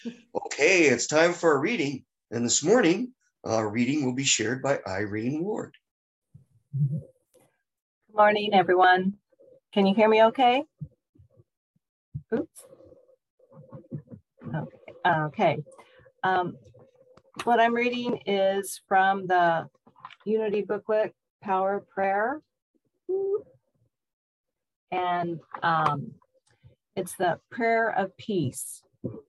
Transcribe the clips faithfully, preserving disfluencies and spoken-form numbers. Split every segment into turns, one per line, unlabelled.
Okay, it's time for a reading. And this morning, our reading will be shared by Irene Ward.
Good morning, everyone. Can you hear me okay? Oops. Okay. Okay. Um, what I'm reading is from the Unity booklet, Power of Prayer. And um, it's the prayer of peace.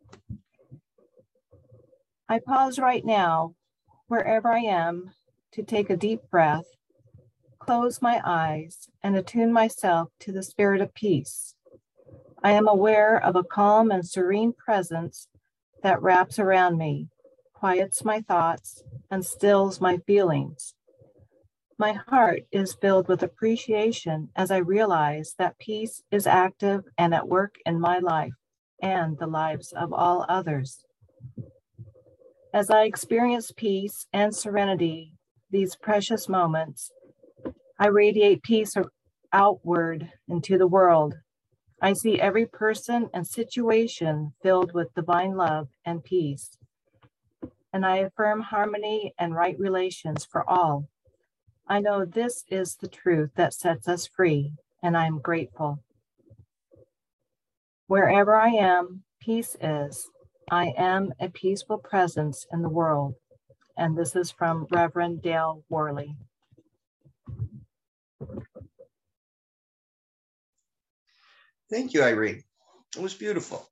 I pause right now, wherever I am, to take a deep breath, close my eyes, and attune myself to the spirit of peace. I am aware of a calm and serene presence that wraps around me, quiets my thoughts, and stills my feelings. My heart is filled with appreciation as I realize that peace is active and at work in my life and the lives of all others. As I experience peace and serenity, these precious moments, I radiate peace outward into the world. I see every person and situation filled with divine love and peace, and I affirm harmony and right relations for all. I know this is the truth that sets us free, and I am grateful. Wherever I am, peace is. I am a peaceful presence in the world. And this is from Reverend Dale Worley.
Thank you, Irene. It was beautiful.